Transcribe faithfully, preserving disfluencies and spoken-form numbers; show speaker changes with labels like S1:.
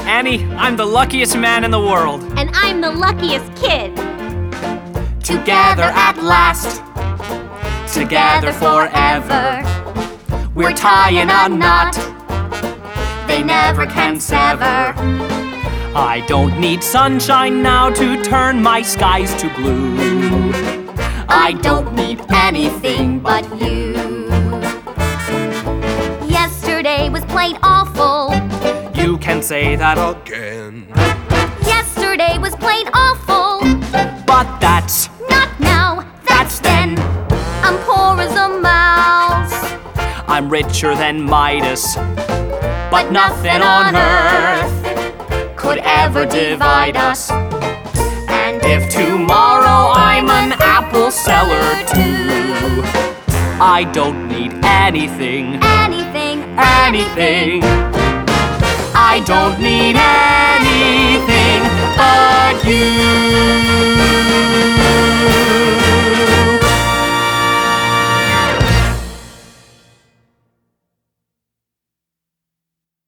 S1: Annie, I'm the luckiest man in the world.
S2: And I'm the luckiest kid.
S1: Together at last, together forever, we're tying a knot they never can sever. I don't need sunshine now to turn my skies to blue. I don't need anything but you.
S2: Yesterday was plain awful.
S1: You can say that again.
S2: Yesterday was plain awful.
S1: But that's
S2: not now, that's then. I'm poor as a mouse.
S1: I'm richer than Midas, but nothing on earth could ever divide us. And if tomorrow I'm an apple seller too, I don't need anything,
S2: anything,
S1: anything. I don't need anything but you.